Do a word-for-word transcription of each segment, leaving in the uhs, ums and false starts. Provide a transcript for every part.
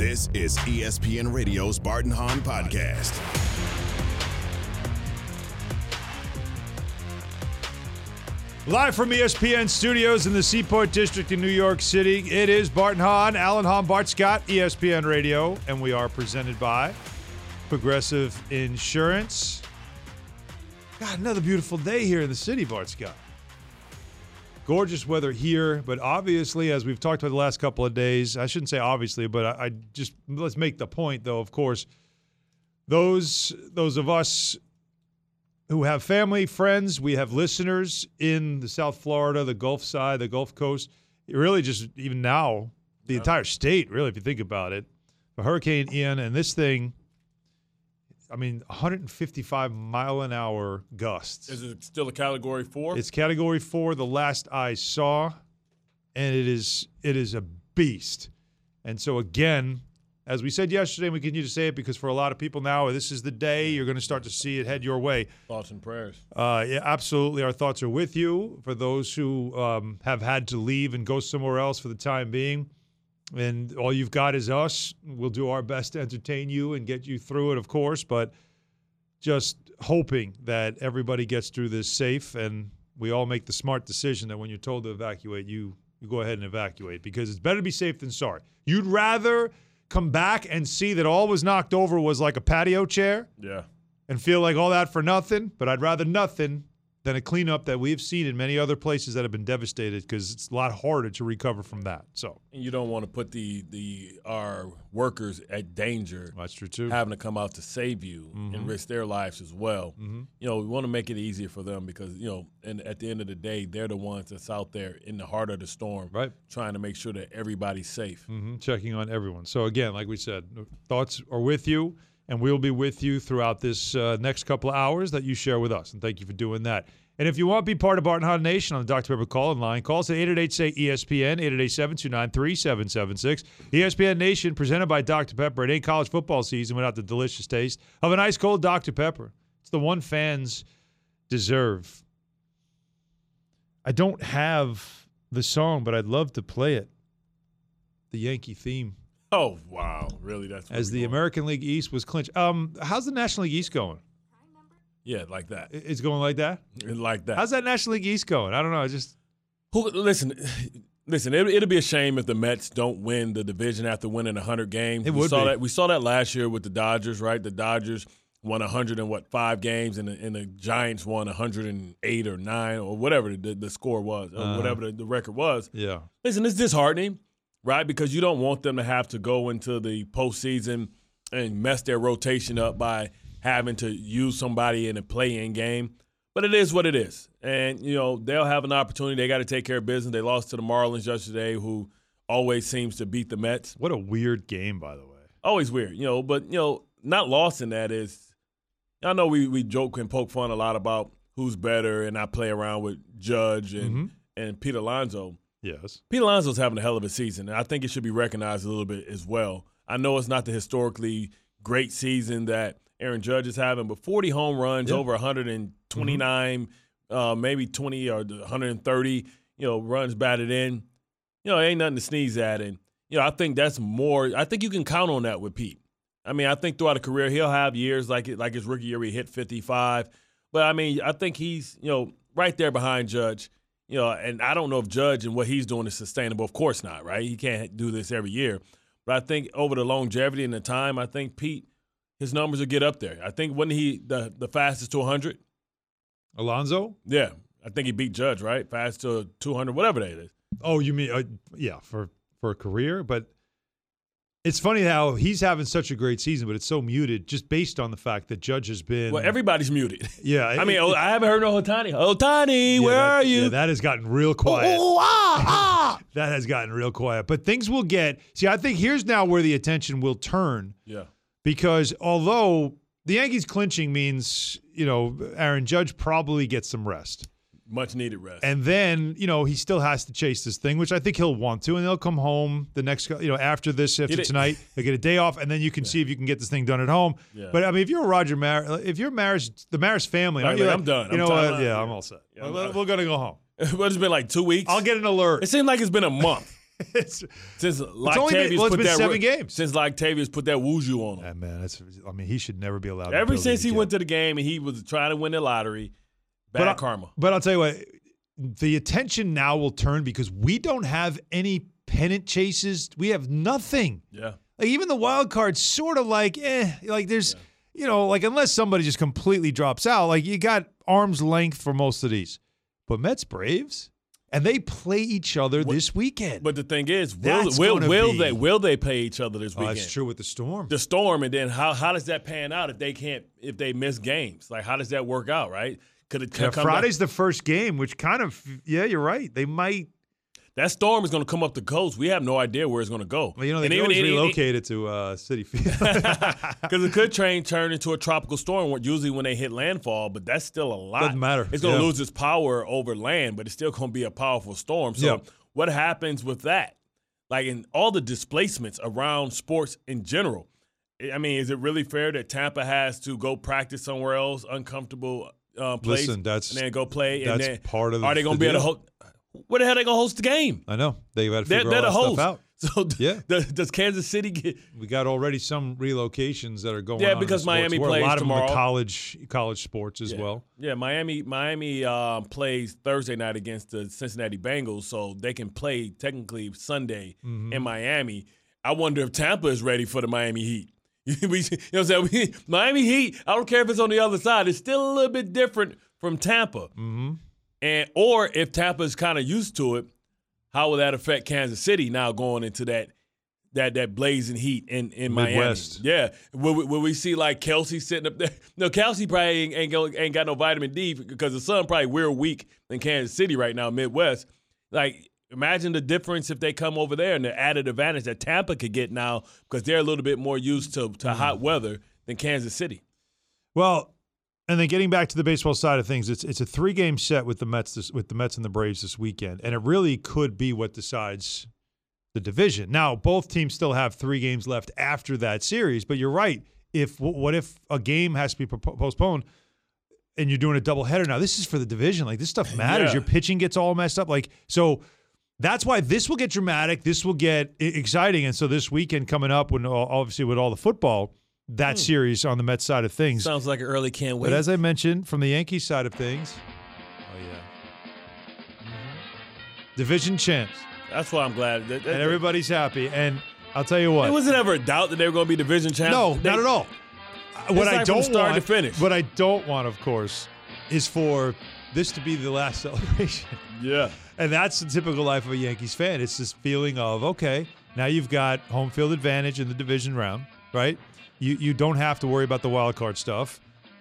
This is E S P N Radio's Bart and Hahn Podcast. Live from E S P N Studios in the Seaport District in New York City, it is Bart and Hahn, Alan Hahn, Bart Scott, E S P N Radio, and we are presented by Progressive Insurance. God, another beautiful day here in the city, Bart Scott. Gorgeous weather here, but obviously, as we've talked about the last couple of days, I shouldn't say obviously, but I, I just, let's make the point, though, of course, those those of us who have family, friends, we have listeners in the South Florida, the Gulf side, the Gulf Coast, really just even now, the yeah. entire state, really, if you think about it, the Hurricane Ian and this thing, I mean, one hundred fifty-five mile an hour gusts. Is it still a Category four? It's Category four, the last I saw, and it is it is a beast. And so, again, as we said yesterday, and we continue to say it because for a lot of people now, this is the day you're going to start to see it head your way. Thoughts and prayers. Uh, yeah, absolutely. Our thoughts are with you for those who um, have had to leave and go somewhere else for the time being. And all you've got is us. We'll do our best to entertain you and get you through it, of course, but just hoping that everybody gets through this safe and we all make the smart decision that when you're told to evacuate, you, you go ahead and evacuate because it's better to be safe than sorry. You'd rather come back and see that all was knocked over was like a patio chair yeah, and feel like all that for nothing, but I'd rather nothing than a cleanup that we've seen in many other places that have been devastated because it's a lot harder to recover from that. So, and you don't want to put the the our workers at danger. That's true too. Having to come out to save you mm-hmm. and risk their lives as well. Mm-hmm. You know, we want to make it easier for them because you know, and at the end of the day, they're the ones that's out there in the heart of the storm, right? Trying to make sure that everybody's safe. Mm-hmm. Checking on everyone. So again, like we said, thoughts are with you. And we'll be with you throughout this uh, next couple of hours that you share with us. And thank you for doing that. And if you want to be part of Bart and Hahn Nation on the Doctor Pepper call-in line, call us at eight eight eight, say E S P N, eight eight eight, seven two nine, three seven seven six. E S P N Nation presented by Doctor Pepper. It ain't college football season without the delicious taste of an ice-cold Doctor Pepper. It's the one fans deserve. I don't have the song, but I'd love to play it. The Yankee theme. Oh, wow. Really? That's what As the going. American League East was clinched. Um, how's the National League East going? Yeah, like that. It's going like that? Like that. How's that National League East going? I don't know. I just Who, listen, listen. It, it'll be a shame if the Mets don't win the division after winning one hundred games. It we would saw be. that. We saw that last year with the Dodgers, right? The Dodgers won one hundred and what five games, and the, and the Giants won one hundred eight or nine or whatever the, the score was, or uh, whatever the, the record was. Yeah. Listen, it's disheartening, right? Because you don't want them to have to go into the postseason and mess their rotation up by having to use somebody in a play-in game. But it is what it is. And, you know, they'll have an opportunity. They got to take care of business. They lost to the Marlins yesterday, who always seems to beat the Mets. What a weird game, by the way. Always weird, you know. But, you know, not lost in that is – I know we, we joke and poke fun a lot about who's better, and I play around with Judge and, mm-hmm. and Pete Alonso. Yes. Pete Alonso's having a hell of a season, and I think it should be recognized a little bit as well. I know it's not the historically great season that Aaron Judge is having, but forty home runs, yeah. over one hundred twenty-nine, mm-hmm. uh, maybe twenty or one hundred thirty, you know, runs batted in. You know, ain't nothing to sneeze at. And, you know, I think that's more – I think you can count on that with Pete. I mean, I think throughout a career he'll have years like like his rookie year where he hit fifty-five. But, I mean, I think he's, you know, right there behind Judge. You know, and I don't know if Judge and what he's doing is sustainable. Of course not, right? He can't do this every year. But I think over the longevity and the time, I think Pete – his numbers will get up there. I think wasn't he the, the fastest to one hundred? Alonso? Yeah. I think he beat Judge, right? Fast to two hundred, whatever that is. Oh, you mean uh, yeah, for for a career, but it's funny how he's having such a great season, but it's so muted just based on the fact that Judge has been Well, everybody's muted. Yeah. I mean, it, I haven't heard no Ohtani. Ohtani, yeah, where that, are you? Yeah, that has gotten real quiet. Oh, ah, ah. That has gotten real quiet. But things will get – see, I think here's now where the attention will turn. Yeah. Because although the Yankees clinching means, you know, Aaron Judge probably gets some rest. Much needed rest. And then, you know, he still has to chase this thing, which I think he'll want to. And they'll come home the next, you know, after this, after tonight, they get a day off, and then you can yeah. see if you can get this thing done at home. Yeah. But I mean, if you're a Roger Maris, if you're Maris, the Maris family, right, like, I'm done. You I'm know, uh, yeah, yeah, I'm all set. Yeah, we're, we're going to go home. But it's been like two weeks. I'll get an alert. It seems like it's been a month. it's, since it's only been, Loctavius well, it's put been that seven ru- games. Since Loctavius put that Wuju on him. Yeah, man, that's, I mean, he should never be allowed. Ever to since he again. went to the game and he was trying to win the lottery, bad but karma. I, but I'll tell you what, the attention now will turn because we don't have any pennant chases. We have nothing. Yeah. Like even the wild card's sort of like, eh, like there's, yeah. you know, like unless somebody just completely drops out, like you got arm's length for most of these. But Mets Braves, and they play each other what, this weekend. But the thing is, will will, will they will they play each other this weekend? Oh, that's true with the Storm. The Storm, and then how how does that pan out if they can't if they miss games? Like how does that work out? Right? Could it yeah, come Friday's back? the first game, which kind of yeah, you're right. They might. That storm is going to come up the coast. We have no idea where it's going to go. Well, you know, they and can always relocate it to uh, Citi Field. Because it could train turn into a tropical storm usually when they hit landfall, but that's still a lot. Doesn't matter. It's going to yeah. lose its power over land, but it's still going to be a powerful storm. So yeah. what happens with that? Like in all the displacements around sports in general, I mean, is it really fair that Tampa has to go practice somewhere else, uncomfortable uh, place, Listen, that's, and then go play? That's and then, part of the Are they going to the be able to deal. host? Where the hell are they going to host the game? I know. They've got to figure they're, they're all the that host. stuff out. So yeah. does, does Kansas City get – We got already some relocations that are going yeah, on. because in the Miami sports plays a lot tomorrow. of them are college, college sports as yeah. well. Yeah, Miami Miami um, plays Thursday night against the Cincinnati Bengals, so they can play technically Sunday mm-hmm. in Miami. I wonder if Tampa is ready for the Miami Heat. we, you know what I'm saying? We, Miami Heat, I don't care if it's on the other side, it's still a little bit different from Tampa. Mm-hmm. And or if Tampa is kind of used to it, how will that affect Kansas City now going into that that that blazing heat in, in Midwest. Miami? Yeah. Will we, will we see like Kelsey sitting up there? No, Kelsey probably ain't, ain't, go, ain't got no vitamin D because the sun probably we're weak in Kansas City right now, Midwest. Like, imagine the difference if they come over there and the added advantage that Tampa could get now because they're a little bit more used to, to hot weather than Kansas City. Well, and then getting back to the baseball side of things, it's it's a three game set with the Mets this, with the Mets and the Braves this weekend, and it really could be what decides the division. Now, both teams still have three games left after that series, but you're right. If what if a game has to be postponed and you're doing a doubleheader now? This is for the division. Like this stuff matters. Yeah. Your pitching gets all messed up. Like so. That's why this will get dramatic. This will get exciting. And so this weekend coming up, when obviously with all the football, that hmm. series on the Mets side of things. Sounds like an early can't wait. But as I mentioned, from the Yankees side of things, oh yeah, mm-hmm. division champs. That's why I'm glad. That, that, and everybody's happy. And I'll tell you what. There wasn't ever a doubt that they were going to be division champs. No, they, not at all. What I like don't from start want, to finish. What I don't want, of course, is for this to be the last celebration. Yeah. And that's the typical life of a Yankees fan. It's this feeling of, okay, now you've got home field advantage in the division round, right? You you don't have to worry about the wild card stuff.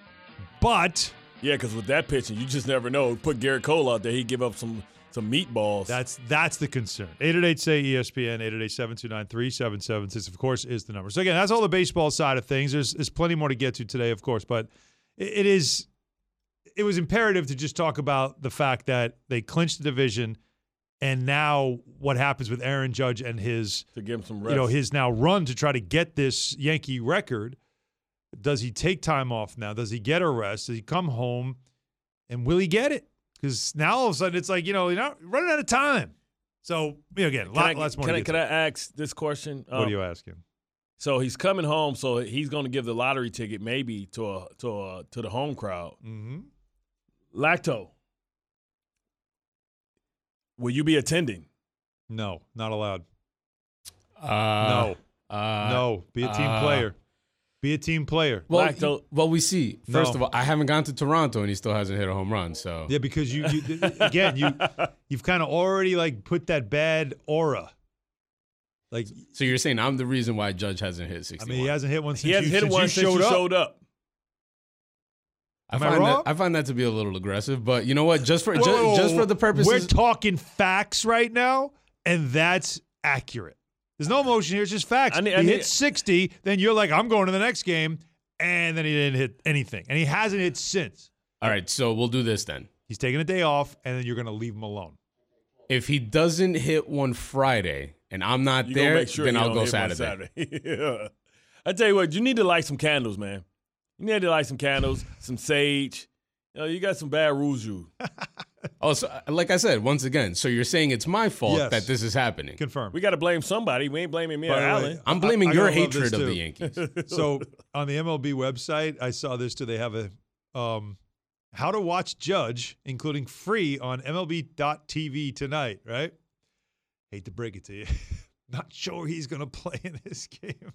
But yeah, because with that pitching, you just never know. Put Garrett Cole out there, he'd give up some some meatballs. That's that's the concern. eight eight eight, say E S P N, eight eight eight, seven two nine, three seven seven six, of course, is the number. So, again, that's all the baseball side of things. There's, there's plenty more to get to today, of course, but it, it is – it was imperative to just talk about the fact that they clinched the division, and now what happens with Aaron Judge and his to give him some rest. You know, his now run to try to get this Yankee record. Does he take time off now? Does he get a rest? Does he come home, and will he get it? Because now all of a sudden it's like, you know, you're not running out of time. So, you know, again, a lot, I, lots more can to I, get Can to. I ask this question? What um, are you asking? So he's coming home, so he's going to give the lottery ticket maybe to a to a to the home crowd. Mm-hmm. Lacto, will you be attending? No, not allowed. Uh, no, uh, no. Be a team uh, player. Be a team player. Well, Lacto- he, well, we see. First No. of all, I haven't gone to Toronto, and he still hasn't hit a home run. So Yeah, because you, you again, you you've kind of already like put that bad aura. Like, so you're saying I'm the reason why Judge hasn't hit I sixty-one? mean, he hasn't hit one since He hasn't you, hit since one you since showed you up. showed up. I Am I find wrong? that I find that to be a little aggressive, but you know what? Just for Whoa, ju- whoa, whoa, just for the purposes, we're talking facts right now, and that's accurate. There's no emotion here; it's just facts. I need- he I need- hit sixty, then you're like, "I'm going to the next game," and then he didn't hit anything, and he hasn't hit since. all right. So we'll do this then. He's taking a day off, and then you're going to leave him alone. If he doesn't hit one Friday and I'm not You gonna there, make sure then you I'll don't go hit one Saturday. Saturday. Yeah. I tell you what, you need to light some candles, man. You need to light some candles, some sage. You know, you got some bad rules, you. Oh, so like I said, once again, so you're saying it's my fault Yes. that this is happening. Confirmed. We got to blame somebody. We ain't blaming me or By the way, Allen. I'm blaming I- I your gotta love this hatred of too. the Yankees. So on the M L B website, I saw this too. They have a um, how to watch Judge, including free on M L B dot T V tonight, right? Hate to break it to you. Not sure he's going to play in this game.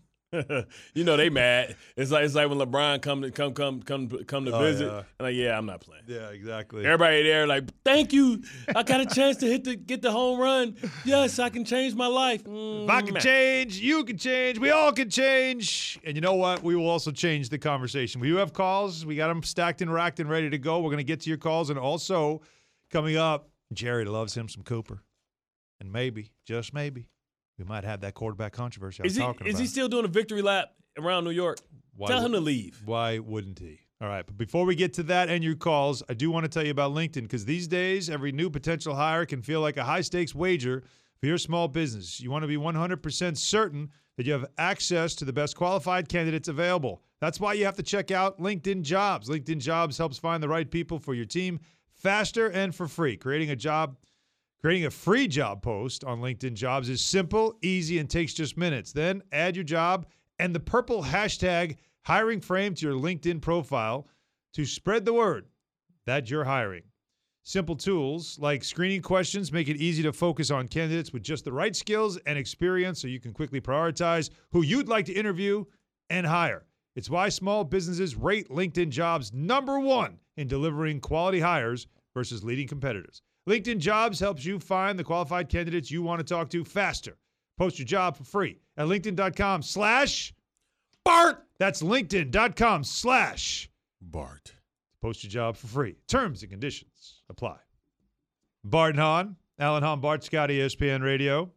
You know they mad. It's like it's like when LeBron come to come come come come to Oh, visit. yeah. And like, yeah, I'm not playing. Yeah, exactly. Everybody there like, thank you. I got a chance to hit the get the home run. Yes, I can change my life. Mm, If I can man. change, you can change, we all can change. And you know what? We will also change the conversation. We do have calls. We got them stacked and racked and ready to go. We're going to get to your calls. And also, coming up, Jerry loves him some Cooper. And maybe, just maybe, we might have that quarterback controversy I was Is he talking is about. he still doing a victory lap around New York? Why Tell would- him to leave. Why wouldn't he? All right, but before we get to that and your calls, I do want to tell you about LinkedIn, because these days, every new potential hire can feel like a high-stakes wager for your small business. You want to be one hundred percent certain that you have access to the best qualified candidates available. That's why you have to check out LinkedIn Jobs. LinkedIn Jobs helps find the right people for your team faster and for free. Creating a job Creating a free job post on LinkedIn Jobs is simple, easy, and takes just minutes. Then add your job and the purple hashtag hiring frame to your LinkedIn profile to spread the word that you're hiring. Simple tools like screening questions make it easy to focus on candidates with just the right skills and experience so you can quickly prioritize who you'd like to interview and hire. It's why small businesses rate LinkedIn Jobs number one in delivering quality hires versus leading competitors. LinkedIn Jobs helps you find the qualified candidates you want to talk to faster. Post your job for free at linkedin.com slash Bart. That's linkedin.com slash Bart. Post your job for free. Terms and conditions apply. Bart and Hahn, Alan Hahn, Bart Scott, E S P N Radio.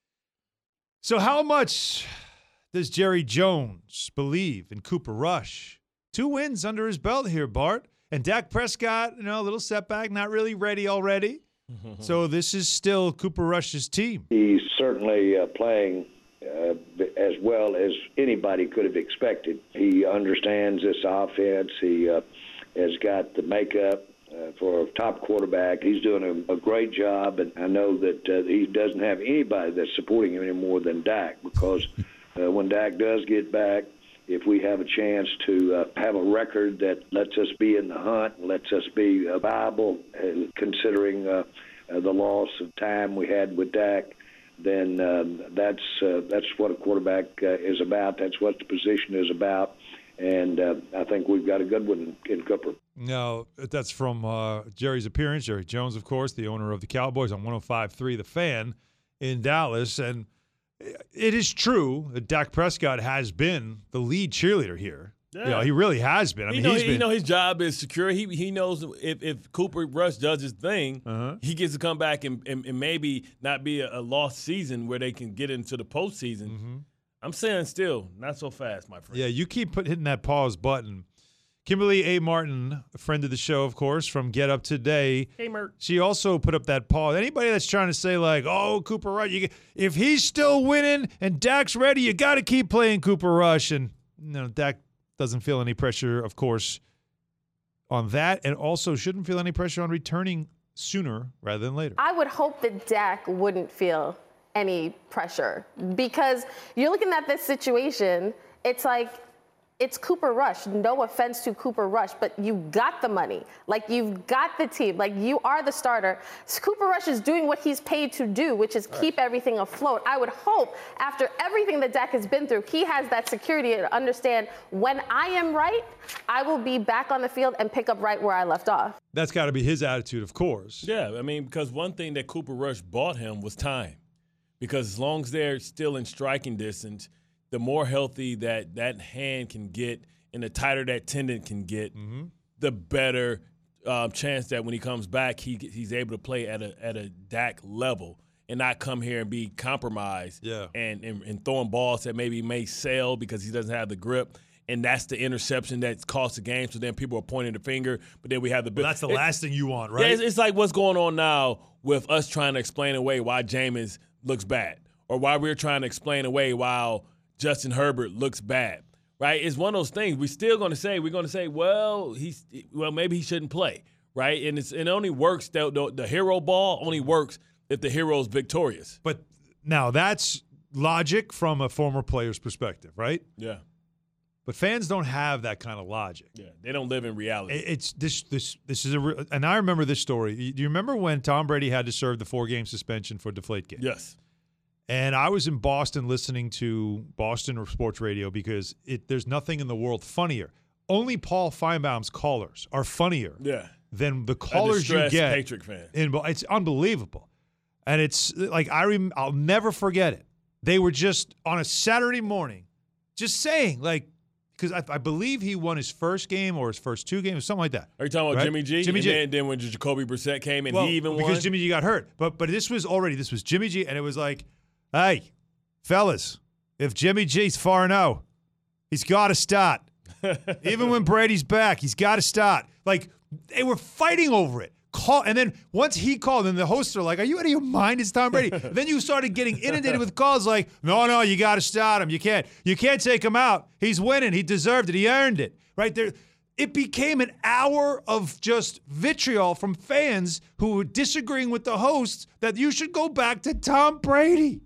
So how much does Jerry Jones believe in Cooper Rush? Two wins under his belt here, Bart. And Dak Prescott, you know, a little setback, not really ready already. So this is still Cooper Rush's team. He's certainly uh, playing uh, as well as anybody could have expected. He understands this offense. He uh, has got the makeup uh, for a top quarterback. He's doing a, a great job, and I know that uh, he doesn't have anybody that's supporting him any more than Dak, because uh, when Dak does get back, if we have a chance to uh, have a record that lets us be in the hunt, lets us be uh, viable, uh, considering uh, uh, the loss of time we had with Dak, then um, that's uh, that's what a quarterback uh, is about. That's what the position is about, and uh, I think we've got a good one in Cooper. No, that's from uh, Jerry's appearance. Jerry Jones, of course, the owner of the Cowboys on one oh five point three The Fan in Dallas. And it is true that Dak Prescott has been the lead cheerleader here. Yeah. You know, he really has been. I He mean, know, he's he been. know his job is secure. He he knows if, if Cooper Rush does his thing, Uh-huh. he gets to come back and, and, and maybe not be a, a lost season where they can get into the postseason. Mm-hmm. I'm saying still, not so fast, my friend. Yeah, you keep put, hitting that pause button. Kimberly A. Martin, a friend of the show, of course, from Get Up Today. Hey, Mert. She also put up that pause. Anybody that's trying to say, like, oh, Cooper Rush, you, if he's still winning and Dak's ready, you got to keep playing Cooper Rush. And, you know, Dak doesn't feel any pressure, of course, on that, and also shouldn't feel any pressure on returning sooner rather than later. I would hope that Dak wouldn't feel any pressure, because you're looking at this situation, it's like, it's Cooper Rush. No offense to Cooper Rush, but you got the money. Like, you've got the team. Like, you are the starter. So Cooper Rush is doing what he's paid to do, which is keep everything afloat. I would hope after everything that Dak has been through, he has that security to understand when I am right, I will be back on the field and pick up right where I left off. That's got to be his attitude, of course. Yeah, I mean, because one thing that Cooper Rush bought him was time. Because as long as they're still in striking distance, the more healthy that that hand can get and the tighter that tendon can get, mm-hmm. the better uh, chance that when he comes back, he he's able to play at a at a Dak level and not come here and be compromised yeah. and, and, and throwing balls that maybe may sail because he doesn't have the grip. And that's the interception that cost the game. So then people are pointing the finger, but then we have the Well, that's the it, last thing you want, right? Yeah, it's, it's like what's going on now with us trying to explain away why Jameis looks bad, or why we're trying to explain away why Justin Herbert looks bad. right? It's one of those things. We're still going to say, we're going to say, well, he's, well, maybe he shouldn't play, right? And it's, it only works, the, the, the hero ball only works if the hero's victorious. But now that's logic from a former player's perspective, right? Yeah. But fans don't have that kind of logic. Yeah, they don't live in reality. It's this this this is a re- and I remember this story. Do you remember when Tom Brady had to serve the four-game suspension for Deflategate? Yes. And I was in Boston listening to Boston sports radio because it there's nothing in the world funnier. Only Paul Feinbaum's callers are funnier Yeah. than the callers you get. Patriot fan. In, it's unbelievable. And it's like I rem- I'll never forget it. They were just on a Saturday morning just saying like because I, I believe he won his first game or his first two games, something like that. Are you talking about right? Jimmy G? Jimmy and G. Then, then when Jacoby Brissett came and well, he even because won? Jimmy G got hurt. But but this was already this was Jimmy G, and it was like, hey, fellas, if Jimmy G's four and oh, he's got to start. Even when Brady's back, he's got to start. Like they were fighting over it. Call and then once he called, and the hosts are like, "Are you out of your mind? It's Tom Brady." Then you started getting inundated with calls like, "No, no, you got to start him. You can't. You can't take him out. He's winning. He deserved it. He earned it." Right there, it became an hour of just vitriol from fans who were disagreeing with the hosts that you should go back to Tom Brady.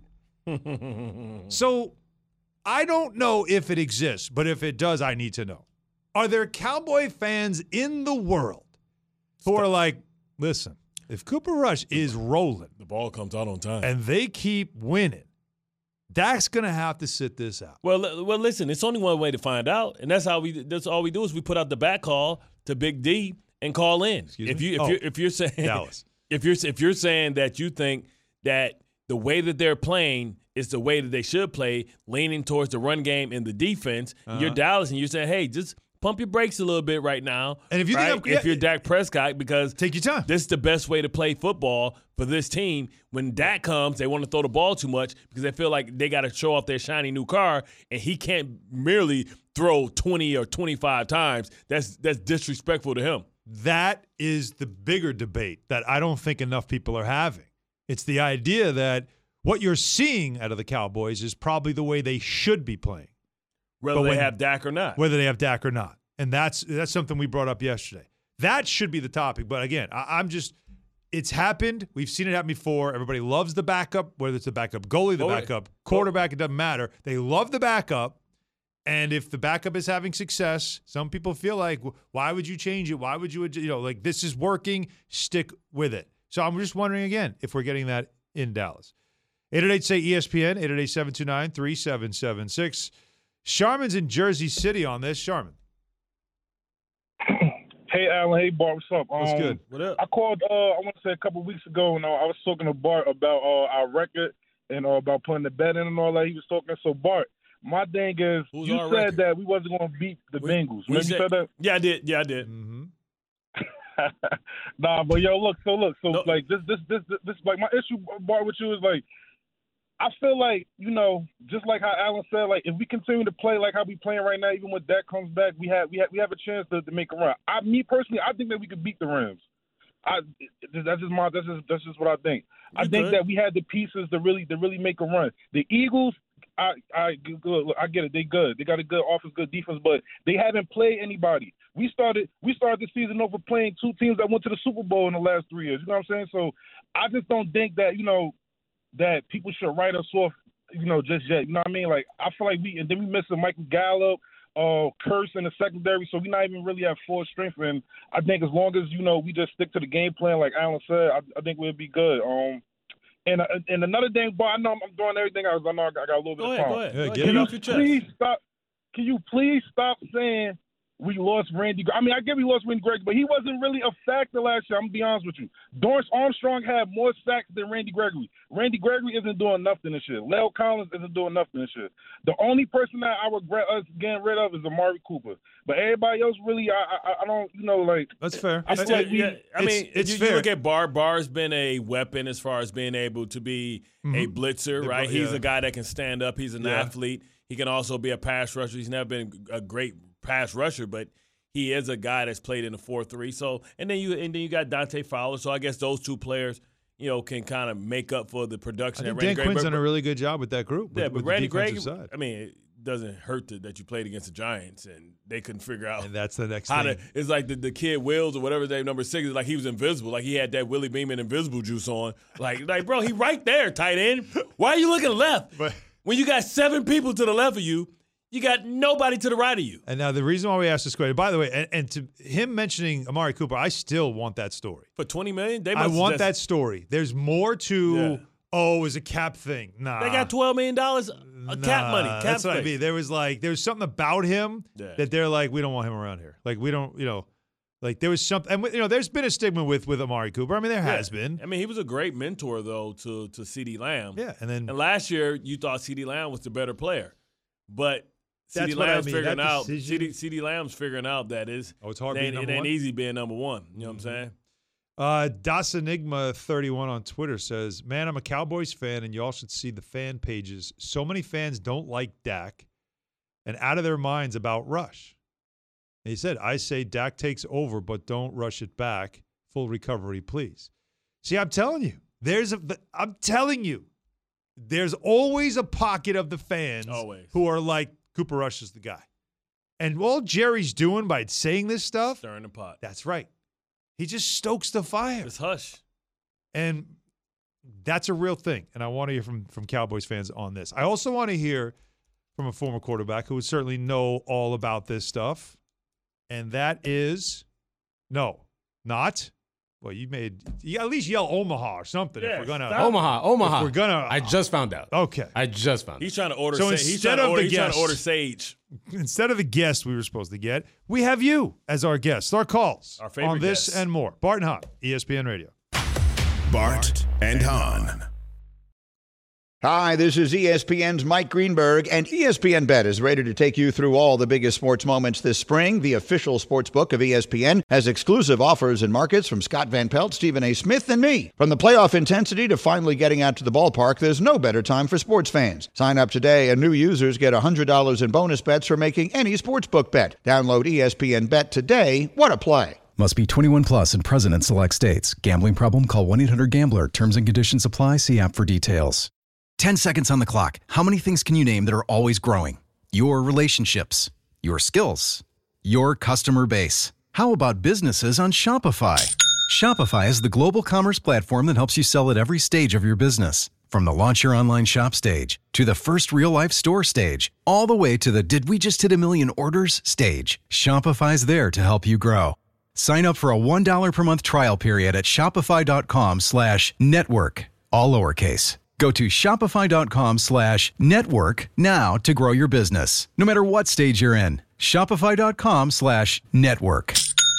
So I don't know if it exists, but if it does, I need to know. Are there Cowboy fans in the world who are like, listen, if Cooper Rush is rolling The ball comes out on time. and they keep winning, Dak's going to have to sit this out. Well, l- well, listen, it's only one way to find out, and that's how we. That's all we do is we put out the back call to Big D and call in. Excuse if me? you if Oh. you're if you're saying Dallas. if you're if you're saying that you think that the way that they're playing is the way that they should play, leaning towards the run game and the defense, Uh-huh. you're Dallas, and you're saying, hey, just pump your brakes a little bit right now. And if you think right? I'm- yeah, if you're Dak Prescott, because Take your time. this is the best way to play football for this team. When Dak comes, they want to throw the ball too much because they feel like they got to show off their shiny new car, and he can't merely throw twenty or twenty-five times. That's that's disrespectful to him. That is the bigger debate that I don't think enough people are having. It's the idea that what you're seeing out of the Cowboys is probably the way they should be playing, Whether But they when- have Dak or not. whether they have Dak or not. And that's that's something we brought up yesterday. That should be the topic. But again, I, I'm just – it's happened. We've seen it happen before. Everybody loves the backup, whether it's the backup goalie, the Oh, backup quarterback, it doesn't matter. They love the backup. And if the backup is having success, some people feel like, why would you change it? Why would you, you know, like this is working, stick with it. So I'm just wondering again if we're getting that in Dallas. eight eight eight say E S P N, eight eight eight, seven two nine, three seven seven six. Charmin's in Jersey City on this. Charmin. Hey, Alan. Hey, Bart. What's up? What's um, good? What up? I called, uh, I want to say a couple of weeks ago, and uh, I was talking to Bart about uh, our record and uh, about putting the bet in and all that. He was talking. So, Bart, my thing is, Who's you our said record? that we wasn't going to beat the We- Bengals. we Remember you said that? Yeah, I did. Yeah, I did. Mm-hmm. Nah, but yo, look. So look. So No. like this, this, this, this, this. Like my issue, Bart, with you is like, I feel like you know, just like how Alan said, like if we continue to play like how we playing right now, even when Dak comes back, we have we have we have a chance to, to make a run. I, me personally, I think that we could beat the Rams. I that's just my that's just that's just what I think. I You think could. that we had the pieces to really to really make a run. The Eagles, I I good. Look, I get it. They good. They got a good offense, good defense, but they haven't played anybody. We started we started the season over playing two teams that went to the Super Bowl in the last three years. You know what I'm saying? So I just don't think that you know that people should write us off. You know, just yet. You know what I mean? Like I feel like we and then we missing Michael Gallup. Uh, Curse in the secondary, so we're not even really at full strength. And I think as long as you know we just stick to the game plan, like Alan said, I, I think we'll be good. Um, and uh, and another thing, but I know I'm, I'm doing everything. I, I know I got, I got a little bit Go of ahead. time. Go ahead. Yeah, Go ahead. get Get it it off off your chest. Please stop. Can you please stop saying we lost Randy? I mean, I get we lost Randy Gregory, but he wasn't really a factor last year. I'm gonna be honest with you. Dorrance Armstrong had more sacks than Randy Gregory. Randy Gregory isn't doing nothing this year. Leo Collins isn't doing nothing this year. The only person that I regret us getting rid of is Amari Cooper. But everybody else, really, I I, I don't, you know, like. That's fair. It's I- still- I- yeah, I it's- mean, it's you, fair. you look at Barr. Barr's been a weapon as far as being able to be a blitzer, Yeah, right? but- He's yeah. a guy that can stand up. He's an Yeah. athlete. He can also be a pass rusher. He's never been a great pass rusher, but he is a guy that's played in the four three. So, and then you and then you got Dante Fowler. So I guess those two players, you know, can kind of make up for the I production. think that Dan Randy Quinn's Gregory, done a really good job with that group. yeah, with, but with Randy the defensive Gregory, side. I mean, doesn't hurt to, that you played against the Giants and they couldn't figure out. And that's the next how thing. to, it's like the, the kid Wills or whatever his name, number six, is like he was invisible. Like he had that Willie Beeman invisible juice on. Like, like bro, he right there, tight end. Why are you looking left? But, when you got seven people to the left of you, you got nobody to the right of you. And now the reason why we asked this question, by the way, and, and to him mentioning Amari Cooper, I still want that story. For twenty million dollars? They I must want just, that story. There's more to, Yeah. oh, it was a cap thing. Nah. They got twelve million dollars Nah, cap money. Cap that's what I space. mean. There was like, there was something about him Yeah. that they're like, we don't want him around here. Like, we don't, you know, like there was something, and you know, there's been a stigma with, with Amari Cooper. I mean, there Yeah. has been. I mean, he was a great mentor, though, to, to CeeDee Lamb. Yeah, and then And last year, you thought CeeDee Lamb was the better player. But That's CeeDee what I Lamb's mean, figuring that out decision- CeeDee, CeeDee Lamb's figuring out that is Oh, it's hard it being ain't, number it ain't one? easy being number one. You know what I'm saying? Uh, Das Enigma thirty-one on Twitter says, man, I'm a Cowboys fan, and y'all should see the fan pages. So many fans don't like Dak and out of their minds about Rush. And he said, I say Dak takes over, but don't rush it back. Full recovery, please. See, I'm telling you, there's a, I'm telling you, there's always a pocket of the fans Always. who are like, Cooper Rush is the guy. And all Jerry's doing by saying this stuff, Stirring the pot. that's right. He just stokes the fire. It's hush. And that's a real thing. And I want to hear from, from Cowboys fans on this. I also want to hear from a former quarterback who would certainly know all about this stuff. And that is, no, not. Well, you made, you at least yell Omaha or something Yeah, if we're going to. stop. Omaha, Omaha. If we're gonna- I just found out. Okay. I just found out. He's trying to order. So sa- he's instead trying to of order, the he's trying to guest- order sage. Instead of the guest we were supposed to get, we have you as our guest. Our calls Our favorite on this guest. and more. Bart and Hahn, E S P N Radio. Bart and Hahn. Hi, this is E S P N's Mike Greenberg, and E S P N Bet is ready to take you through all the biggest sports moments this spring. The official sports book of E S P N has exclusive offers and markets from Scott Van Pelt, Stephen A. Smith, and me. From the playoff intensity to finally getting out to the ballpark, there's no better time for sports fans. Sign up today, and new users get one hundred dollars in bonus bets for making any sportsbook bet. Download E S P N Bet today. What a play. Must be twenty-one plus and present in select states. Gambling problem? Call one eight hundred gambler. Terms and conditions apply. See app for details. ten seconds on the clock. How many things can you name that are always growing? Your relationships, your skills, your customer base. How about businesses on Shopify? Shopify is the global commerce platform that helps you sell at every stage of your business. From the launch your online shop stage to the first real life store stage, all the way to the did we just hit a million orders stage. Shopify's there to help you grow. Sign up for a one dollar per month trial period at shopify.com slash network, all lowercase. Go to shopify.com slash network now to grow your business, no matter what stage you're in. Shopify.com slash network.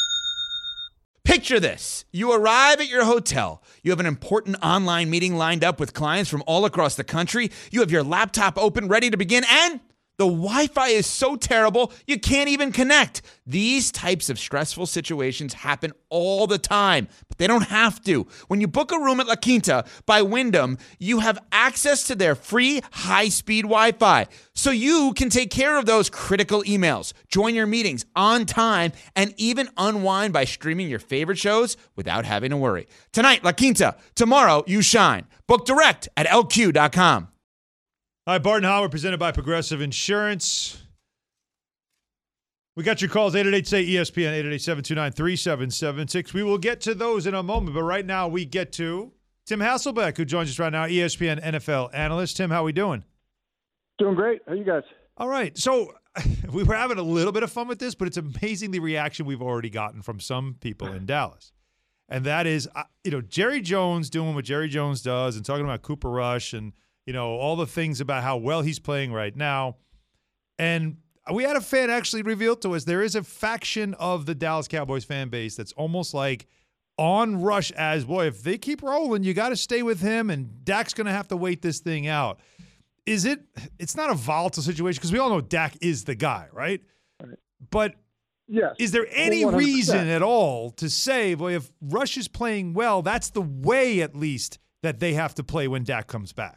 Picture this. You arrive at your hotel. You have an important online meeting lined up with clients from all across the country. You have your laptop open, ready to begin, and the Wi-Fi is so terrible, you can't even connect. These types of stressful situations happen all the time, but they don't have to. When you book a room at La Quinta by Wyndham, you have access to their free high-speed Wi-Fi, so you can take care of those critical emails, join your meetings on time, and even unwind by streaming your favorite shows without having to worry. Tonight, La Quinta. Tomorrow, you shine. Book direct at L Q dot com. All right, Bart and Hahn, presented by Progressive Insurance. We got your calls, eight eight eight, say E S P N, eight eight eight, seven two nine, three seven seven six. We will get to those in a moment, but right now we get to Tim Hasselbeck, who joins us right now, E S P N N F L analyst. Tim, how we doing? Doing great. How you guys? All right. So we were having a little bit of fun with this, but it's amazing the reaction we've already gotten from some people in Dallas. And that is, uh, you know, Jerry Jones doing what Jerry Jones does and talking about Cooper Rush and, you know, all the things about how well he's playing right now. And we had a fan actually reveal to us there is a faction of the Dallas Cowboys fan base that's almost like on Rush as, boy, if they keep rolling, you got to stay with him, and Dak's going to have to wait this thing out. Is it – it's not a volatile situation because we all know Dak is the guy, right? right. But yes. is there any one hundred percent reason at all to say, boy, if Rush is playing well, that's the way at least that they have to play when Dak comes back?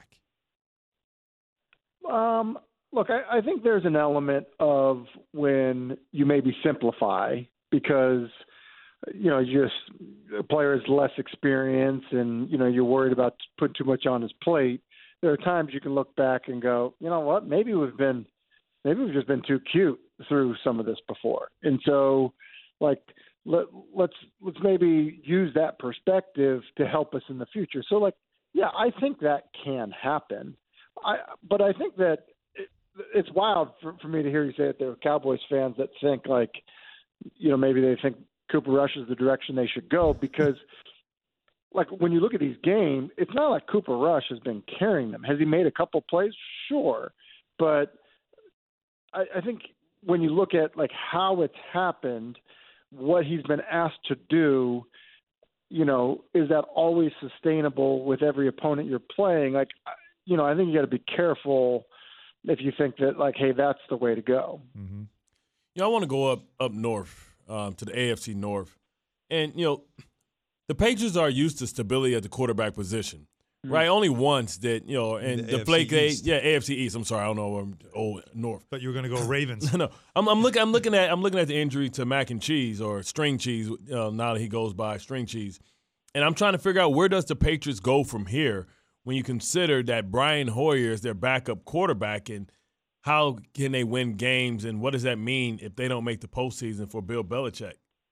Um, look, I, I think there's an element of when you maybe simplify because, you know, you just a player has less experience and, you know, you're worried about putting too much on his plate. There are times you can look back and go, you know what, maybe we've been maybe we've just been too cute through some of this before. And so, like, let, let's let's maybe use that perspective to help us in the future. So, like, yeah, I think that can happen. I but I think that it, it's wild for, for me to hear you say that there are Cowboys fans that think, like, you know, maybe they think Cooper Rush is the direction they should go because, like, when you look at these games, it's not like Cooper Rush has been carrying them. Has he made a couple plays? Sure. But I, I think when you look at, like, how it's happened, what he's been asked to do, you know, is that always sustainable with every opponent you're playing? Like, you know, I think you got to be careful if you think that, like, hey, that's the way to go. Mm-hmm. You know, I want to go up up north um, to the A F C North. And, you know, the Patriots are used to stability at the quarterback position, mm-hmm. right? Only once that, you know, and the, the Flake, yeah, A F C East. I'm sorry, I don't know. I'm old North. Thought you were going to go Ravens. no, I'm, I'm looking. I'm looking at. I'm looking at the injury to Mac and Cheese or String Cheese. Uh, now that he goes by String Cheese, and I'm trying to figure out where does the Patriots go from here when you consider that Brian Hoyer is their backup quarterback, and how can they win games, and what does that mean if they don't make the postseason for Bill Belichick?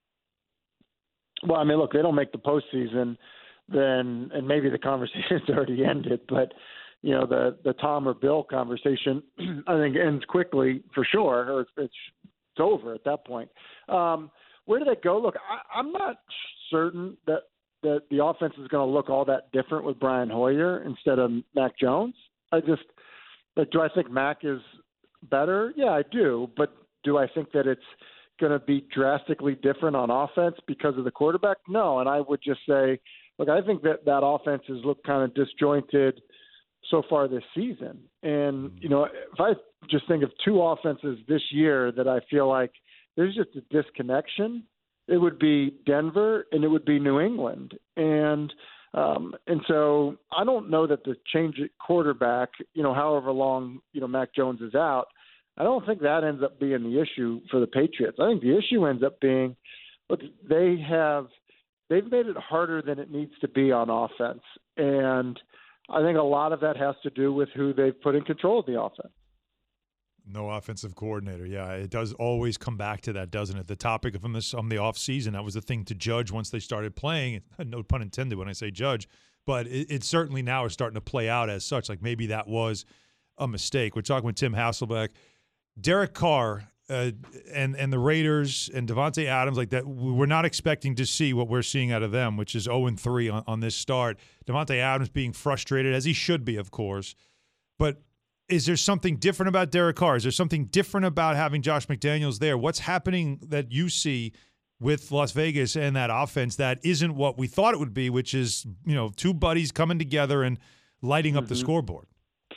Well, I mean, look, they don't make the postseason, then, and maybe the conversation's already ended, but, you know, the, the Tom or Bill conversation, I think, ends quickly for sure, or it's, it's, it's over at that point. Um, where do they go? Look, I, I'm not certain that, that the offense is going to look all that different with Brian Hoyer instead of Mac Jones. I just, like, do I think Mac is better? Yeah, I do. But do I think that it's going to be drastically different on offense because of the quarterback? No. And I would just say, look, I think that that offense has looked kind of disjointed so far this season. And, you know, if I just think of two offenses this year that I feel like there's just a disconnection, it would be Denver and it would be New England. And, Um, and so I don't know that the change at quarterback, you know, however long, you know, Mac Jones is out, I don't think that ends up being the issue for the Patriots. I think the issue ends up being, look, they have, they've made it harder than it needs to be on offense. And I think a lot of that has to do with who they've put in control of the offense. No offensive coordinator. Yeah, it does always come back to that, doesn't it? The topic from this on the offseason, that was the thing to judge once they started playing. No pun intended when I say judge, but it, it certainly now is starting to play out as such. Like maybe that was a mistake. We're talking with Tim Hasselbeck. Derek Carr uh, and and the Raiders and Davante Adams, like that, we're not expecting to see what we're seeing out of them, which is oh and three on, on this start. Davante Adams being frustrated, as he should be, of course. But is there something different about Derek Carr? Is there something different about having Josh McDaniels there? What's happening that you see with Las Vegas and that offense that isn't what we thought it would be, which is, you know, two buddies coming together and lighting up mm-hmm. the scoreboard?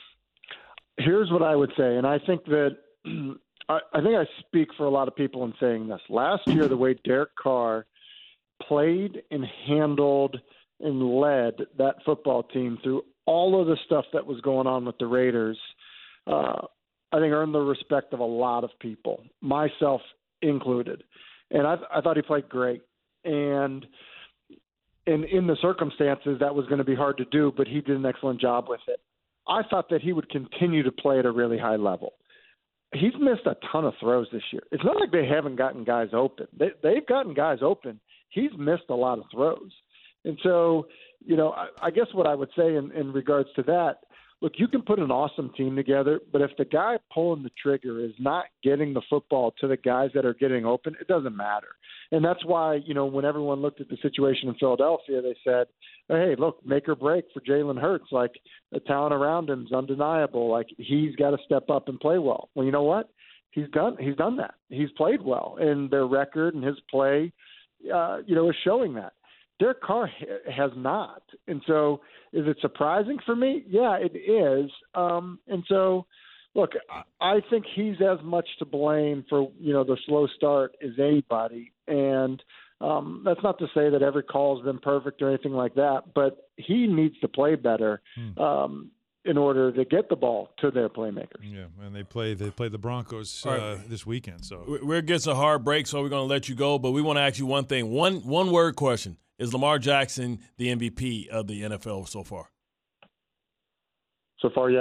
Here's what I would say, and I think that I, I think I speak for a lot of people in saying this. Last year, the way Derek Carr played and handled and led that football team through all of the stuff that was going on with the Raiders, uh, I think earned the respect of a lot of people, myself included. And I, I thought he played great. And in, in the circumstances, that was going to be hard to do, but he did an excellent job with it. I thought that he would continue to play at a really high level. He's missed a ton of throws this year. It's not like they haven't gotten guys open. They, they've gotten guys open. He's missed a lot of throws. And so, you know, I, I guess what I would say in, in regards to that, look, you can put an awesome team together, but if the guy pulling the trigger is not getting the football to the guys that are getting open, it doesn't matter. And that's why, you know, when everyone looked at the situation in Philadelphia, they said, hey, look, make or break for Jalen Hurts. Like, the talent around him is undeniable. Like, he's got to step up and play well. Well, you know what? He's done He's done that. He's played well. And their record and his play, uh, you know, is showing that. Derek Carr has not. And so is it surprising for me? Yeah, it is. Um, and so, look, I think he's as much to blame for, you know, the slow start as anybody. And um, that's not to say that every call has been perfect or anything like that, but he needs to play better hmm. um, in order to get the ball to their playmakers. Yeah, and they play they play the Broncos uh, right. this weekend. So we're against a hard break, so we're going to let you go. But we want to ask you one thing, one one word question. Is Lamar Jackson the M V P of the N F L so far? So far, yes.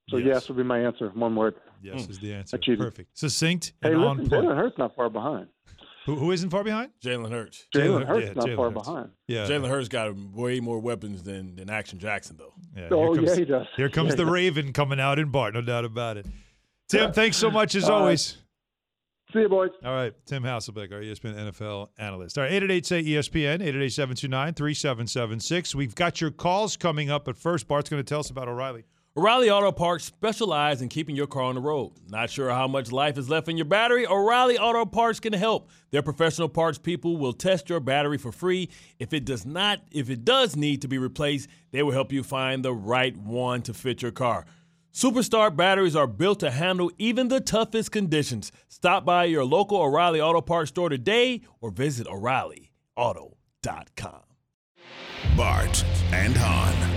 So yes, yes would be my answer. One word. Yes mm. is the answer. Achieved. Perfect. Succinct hey, and listen, on point. Jalen Hurts not far behind. Who, who isn't far behind? Jalen Hurts. Jalen Hurts yeah, not Jalen far Hurts. behind. Yeah. Jalen Hurts got way more weapons than, than Action Jackson, though. Yeah, oh, comes, yeah, he does. Here comes yeah, the does. Raven coming out in Bart, no doubt about it. Tim, thanks so much as All always. Right. See you, boys. All right, Tim Hasselbeck, our E S P N N F L analyst. All right, eight eight eight, say E S P N, eight eight eight, seven two nine, three seven seven six. We've got your calls coming up, but first, Bart's going to tell us about O'Reilly. O'Reilly Auto Parts specialize in keeping your car on the road. Not sure how much life is left in your battery? O'Reilly Auto Parts can help. Their professional parts people will test your battery for free. If it does not, if it does need to be replaced, they will help you find the right one to fit your car. Superstar batteries are built to handle even the toughest conditions. Stop by your local O'Reilly Auto Parts store today or visit O'Reilly Auto dot com. Bart and Hahn.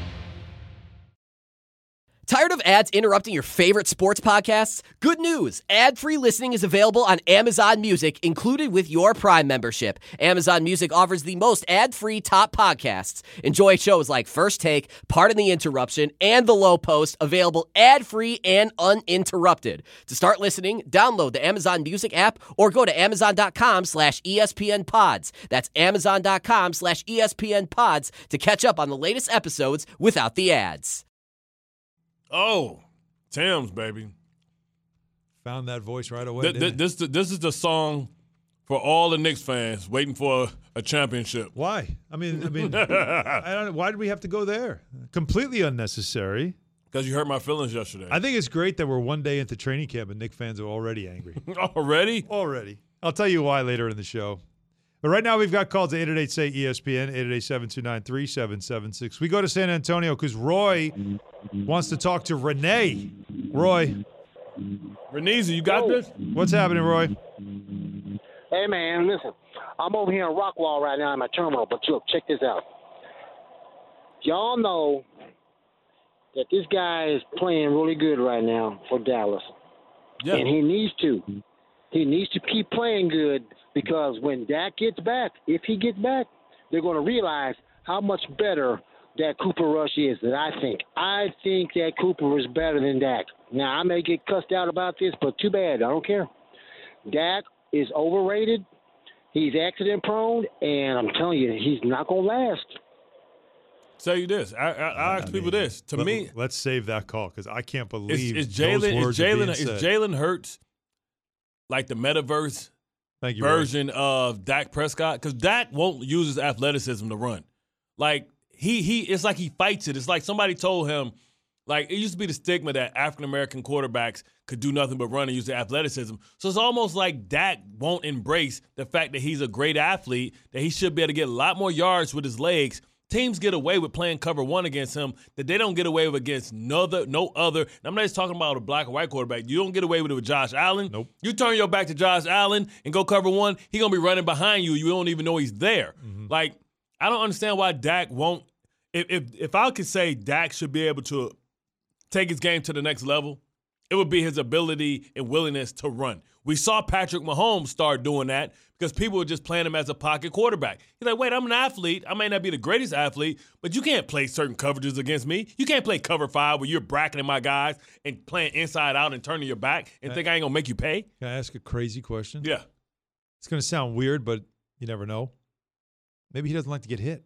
Tired of ads interrupting your favorite sports podcasts? Good news! Ad-free listening is available on Amazon Music, included with your Prime membership. Amazon Music offers the most ad-free top podcasts. Enjoy shows like First Take, Pardon the Interruption, and The Low Post, available ad-free and uninterrupted. To start listening, download the Amazon Music app or go to amazon.com slash ESPN pods. That's amazon.com slash ESPN pods to catch up on the latest episodes without the ads. Oh, Tim's, baby. Found that voice right away. Th- th- this, this is the song for all the Knicks fans waiting for a, a championship. Why? I mean, I mean, I don't, why did we have to go there? Completely unnecessary. Because you hurt my feelings yesterday. I think it's great that we're one day into training camp and Knicks fans are already angry. Already? Already. I'll tell you why later in the show. But right now we've got calls to eight eight eight, say E S P N, eight eight eight, seven two nine, three seven seven six. We go to San Antonio because Roy wants to talk to Renee. Roy. Reneza, you got this? What's happening, Roy? Hey, man, listen. I'm over here in Rockwall right now in my terminal, but look, check this out. Y'all know that this guy is playing really good right now for Dallas. Yeah. And he needs to. He needs to keep playing good because when Dak gets back, if he gets back, they're going to realize how much better that Cooper Rush is than I think. I think that Cooper is better than Dak. Now, I may get cussed out about this, but too bad. I don't care. Dak is overrated. He's accident prone, and I'm telling you, he's not going to last. Tell you this. I, I, I ask I people mean, this. To let, me, let's save that call because I can't believe is Jalen those words is Jalen are being is said. Jalen Hurts like the metaverse Thank you, version Roy. of Dak Prescott? Because Dak won't use his athleticism to run. Like he he, it's like he fights it. It's like somebody told him. Like, it used to be the stigma that African-American quarterbacks could do nothing but run and use their athleticism. So it's almost like Dak won't embrace the fact that he's a great athlete, that he should be able to get a lot more yards with his legs. Teams get away with playing cover one against him that they don't get away with against no other. No other. And I'm not just talking about a black or white quarterback. You don't get away with it with Josh Allen. Nope. You turn your back to Josh Allen and go cover one, he's going to be running behind you. You don't even know he's there. Mm-hmm. Like, I don't understand why Dak won't. If, if, if I could say Dak should be able to take his game to the next level, it would be his ability and willingness to run. We saw Patrick Mahomes start doing that because people were just playing him as a pocket quarterback. He's like, wait, I'm an athlete. I may not be the greatest athlete, but you can't play certain coverages against me. You can't play cover five where you're bracketing my guys and playing inside out and turning your back and Can think I ain't going to make you pay. Can I ask a crazy question? Yeah. It's going to sound weird, but you never know. Maybe he doesn't like to get hit.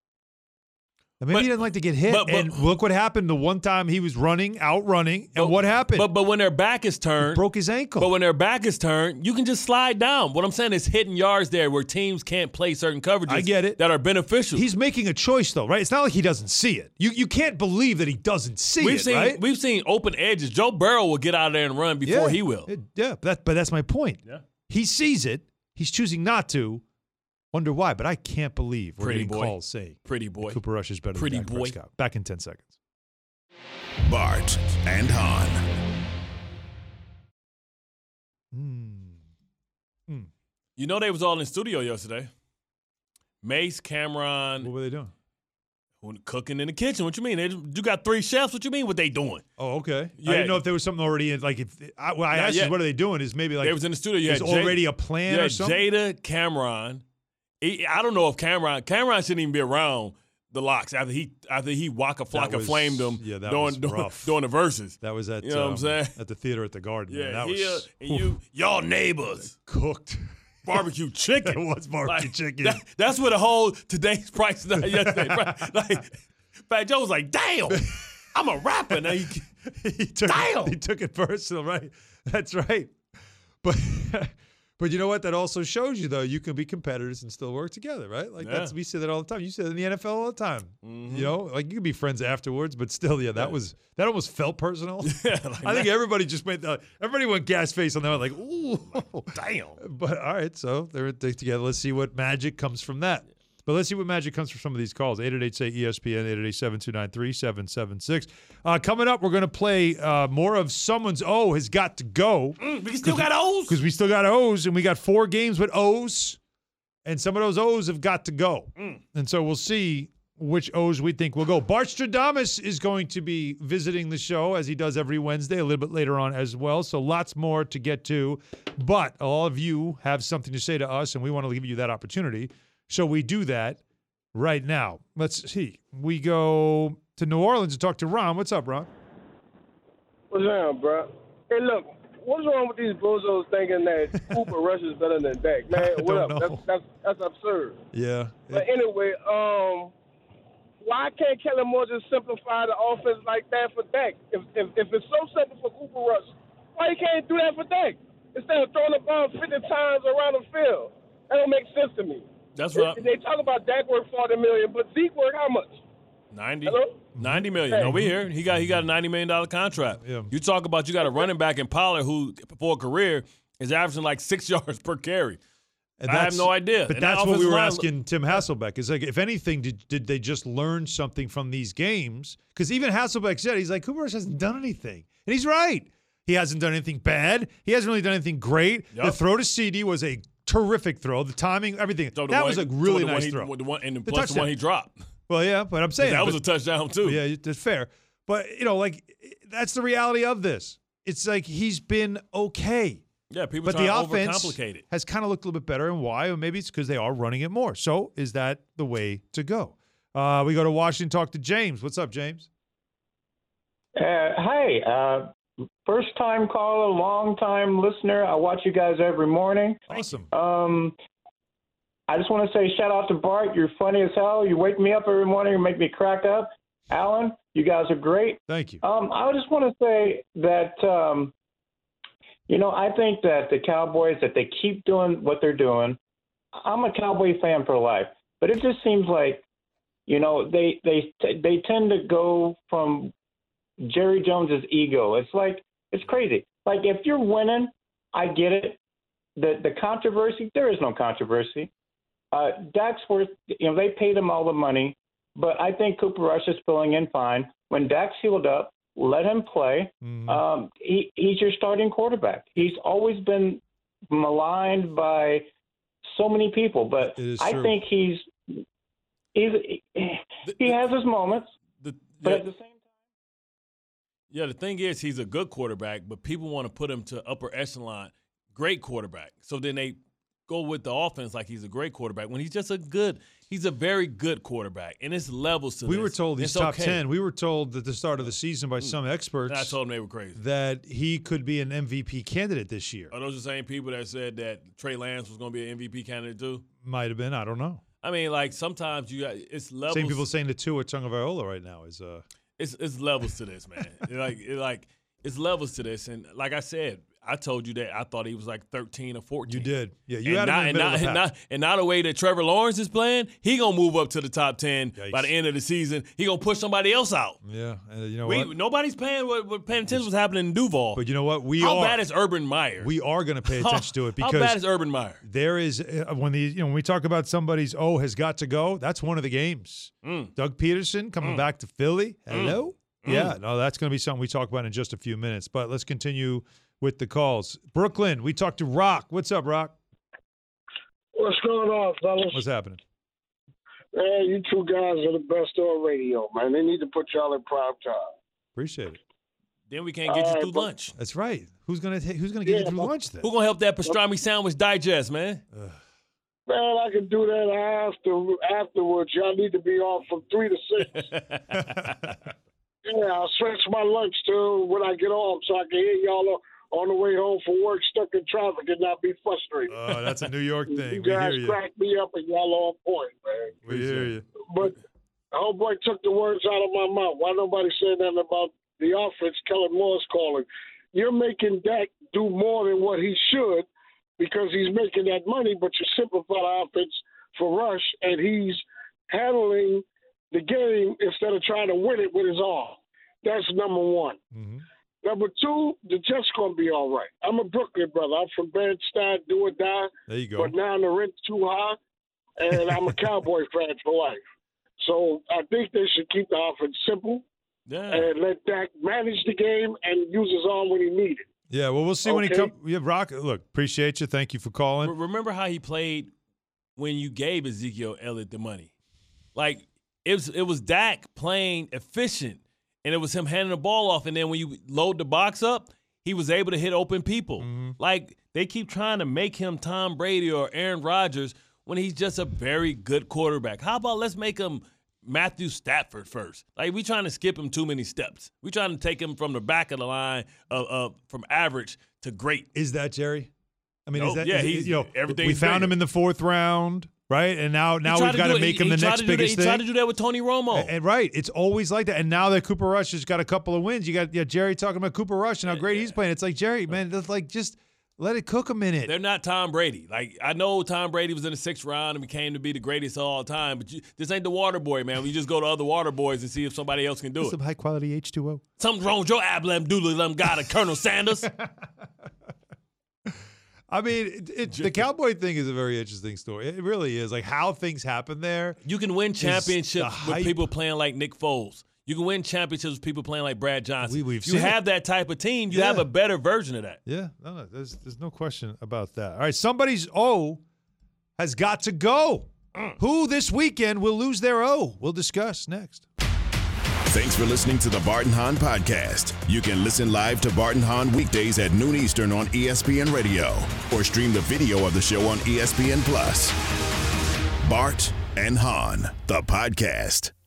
Maybe but, he doesn't like to get hit. But, but, and look what happened the one time he was running, outrunning, and but, what happened? But but when their back is turned. He broke his ankle. But when their back is turned, you can just slide down. What I'm saying is hitting yards there where teams can't play certain coverages I get it. that are beneficial. He's making a choice, though, right? It's not like he doesn't see it. You you can't believe that he doesn't see we've it, seen, right? We've seen open edges. Joe Burrow will get out there and run before yeah, he will. It, yeah, but, that, but that's my point. Yeah. He sees it. He's choosing not to. Wonder why, but I can't believe we're Pretty getting boy. calls saying Pretty boy. Cooper Rush is better Pretty than Dak boy. Prescott. Back in ten seconds. Bart and Hahn. Mm. Mm. You know they was all in the studio yesterday. Mace, Cameron. What were they doing? Cooking in the kitchen. What you mean? They, you got three chefs. What you mean? What they doing? Oh, okay. Yeah. I didn't know if there was something already in. Like, if I, what I Not asked yet. is, what are they doing? Is maybe like they was in the studio. You there's had Jada, already a plan you or had something. Jada, Cameron. I don't know if Cameron. Cameron shouldn't even be around the Locks after he after he Waka Flocka was- flamed them yeah, that during, was during, rough. during the verses. That was at You know um, what I'm saying? at the theater at the Garden. man. Yeah, that he, uh, was and you, y'all neighbors. cooked. Barbecue chicken. It was barbecue Like, chicken. that- that's what the whole today's price yesterday. Right? Like, Fat Joe was like, "Damn, I'm a rapper now." He, he took Damn. It, he took it personal, right? That's right. But but you know what? That also shows you though you can be competitors and still work together, right? Like that's Yeah. we say that all the time. You say that in the N F L all the time. Mhm. You know, like you can be friends afterwards, but still, yeah, that Yeah. was that almost felt personal. Yeah, like I think that. everybody just went. Uh, everybody went gas face on that. Like, ooh, Damn. But all right, so they're they're together. Let's see what magic comes from that. But let's see what magic comes from some of these calls. eight eight eight, say E S P N, eight eight eight, seven two nine, three seven seven six. Uh, coming up, we're going to play uh, more of Someone's O Has Got to Go. Mm, we still got O's. Because we still got O's, and we got four games with O's, and some of those O's have got to go. Mm. And so we'll see which O's we think will go. Bart Stradamus is going to be visiting the show, as he does every Wednesday, a little bit later on as well. So lots more to get to. But all of you have something to say to us, and we want to give you that opportunity. So we do that right now. Let's see. We go to New Orleans to talk to Ron. What's up, Ron? What's up, bro? Hey, look, what's wrong with these bozos thinking that Cooper Rush is better than Dak? Man, I what don't up? know. That's, that's that's absurd. Yeah. But anyway, um, why can't Kellen Moore just simplify the offense like that for Dak? If, if if it's so simple for Cooper Rush, why he can't do that for Dak? Instead of throwing the ball fifty times around the field. That don't make sense to me. That's they, right. They talk about Dak worth forty million, but Zeke worth how much? ninety. Hello? ninety million. No, we here. He got he got a ninety million dollar contract. Yeah. You talk about you got a running back in Pollard who for a career is averaging like six yards per carry. And I have that's- no idea. But And that that's what we offensive were line- asking Tim Hasselbeck. Is like, if anything, did did they just learn something from these games? Because even Hasselbeck said, he's like, Cooper Rush hasn't done anything. And he's right. He hasn't done anything bad. He hasn't really done anything great. Yep. The throw to C D was a terrific throw. The timing, everything. So the that one- was a so really the one nice he- throw. The one, and The plus the touchdown. one he dropped. Well, yeah, but I'm saying. That was but- a touchdown, too. Yeah, that's fair. But, you know, like, that's the reality of this. It's like he's been okay. Yeah, people But trying the to offense overcomplicate it. has kind of looked a little bit better. And why? Or maybe it's because they are running it more. So is that the way to go? Uh, we go to Washington, talk to James. What's up, James? Uh, hi, uh, first time caller, long time listener. I watch you guys every morning. Awesome. Um, I just want to say shout out to Bart. You're funny as hell. You wake me up every morning and make me crack up. Alan, you guys are great. Thank you. Um, I just want to say that, um, you know, I think that the Cowboys, that they keep doing what they're doing. I'm a Cowboy fan for life, but it just seems like, you know, they they they tend to go from Jerry Jones's ego. It's like, it's crazy. Like, if you're winning, I get it. The the controversy, there is no controversy. Uh, Dak's worth, you know, they paid him all the money, but I think Cooper Rush is filling in fine. When Dak's healed up, let him play. Mm-hmm. Um, he, he's your starting quarterback. He's always been maligned by so many people, but It is I true. think he's, he's he has his moments, The, but yeah, at the same yeah, the thing is, he's a good quarterback, but people want to put him to upper echelon, great quarterback. So then they go with the offense like he's a great quarterback when he's just a good, he's a very good quarterback. And it's levels to We this. were told he's It's top okay. ten. We were told at the start of the season by some experts And I told them they were crazy. that he could be an M V P candidate this year. Are those the same people that said that Trey Lance was going to be an M V P candidate too? Might have been. I don't know. I mean, like sometimes you got it's levels. Same people saying the Tua Tagovailoa right now is uh It's it's levels to this, man. It like it like it's levels to this, and like I said, I told you that I thought he was like thirteen or fourteen. You did. Yeah, you and had him not, in and the middle not, of the and pack. not, and not the way that Trevor Lawrence is playing, he gonna move up to the top ten by the end of the season. He gonna push somebody else out. Yeah, and you know we, what? Nobody's paying what, what paying attention to what's happening in Duval. But you know what? We How are. bad is Urban Meyer? We are going to pay attention to it because How bad is Urban Meyer? there is uh, when the you know when we talk about somebody's oh has got to go. That's one of the games. Mm. Doug Peterson coming Mm. back to Philly. Hello. Mm. Yeah, no, that's going to be something we talk about in just a few minutes. But let's continue with the calls. Brooklyn, we talked to Rock. What's up, Rock? What's going on, fellas? What's happening? Man, you two guys are the best on radio, man. They need to put y'all in prime time. Appreciate it. Then we can't get you All right, through but- lunch. That's right. Who's gonna ta- Who's gonna get Yeah, you through but- lunch then? Who gonna help that pastrami sandwich digest, man? Man, I can do that after afterwards. Y'all need to be off from three to six. Yeah, I'll stretch my lunch till when I get home so I can hear y'all on, on the way home from work, stuck in traffic, and not be frustrated. Oh, that's a New York thing. You we guys hear you. crack me up, and y'all on point, man. We hear you. But homeboy took the words out of my mouth. Why nobody say nothing about the offense Kellen Moore's calling? You're making Dak do more than what he should because he's making that money, but you simplify the offense for Rush, and he's handling the game instead of trying to win it with his arm. That's number one. Mm-hmm. Number two, the Jets going to be all right. I'm a Brooklyn brother. I'm from Bed-Stuy, do or die. There you go. But now the rent's too high, and I'm a Cowboy fan for life. So I think they should keep the offense simple yeah. and let Dak manage the game and use his arm when he needs it. Yeah, well, we'll see okay. when he comes. Yeah, Rock, look, appreciate you. Thank you for calling. Remember how he played when you gave Ezekiel Elliott the money? Like, it was, it was Dak playing efficient, and it was him handing the ball off. And then when you load the box up, he was able to hit open people. Mm-hmm. Like, they keep trying to make him Tom Brady or Aaron Rodgers when he's just a very good quarterback. How about let's make him Matthew Stafford first? Like, we trying to skip him too many steps. We trying to take him from the back of the line of, of from average to great. Is that Jerry? I mean, nope. is that yeah? is, He's you know, everything. We found him in the fourth round, right? And now now we've got to make he, him the he next biggest that, thing. He tried to do that with Tony Romo. And, and right, it's always like that. And now that Cooper Rush has got a couple of wins, you got yeah, Jerry talking about Cooper Rush and how great yeah. he's playing. It's like, Jerry, man, it's like just let it cook a minute. They're not Tom Brady. Like, I know Tom Brady was in the sixth round and became to be the greatest of all time, but you, this ain't the water boy, man. We just go to other water boys and see if somebody else can do Some it. Some high quality H two O. Something's wrong with your Ablem Doodle guy to Colonel Sanders. I mean, it, it, the Cowboy thing is a very interesting story. It really is. Like, how things happen there. You can win championships with people playing like Nick Foles. You can win championships with people playing like Brad Johnson. We, if you have that type of team, you yeah. have a better version of that. Yeah, no, no, there's there's no question about that. All right, somebody's O has got to go. Mm. Who this weekend will lose their O? We'll discuss next. Thanks for listening to the Bart and Hahn Podcast. You can listen live to Bart and Hahn weekdays at noon Eastern on E S P N Radio or stream the video of the show on E S P N Plus. Bart and Hahn, the podcast.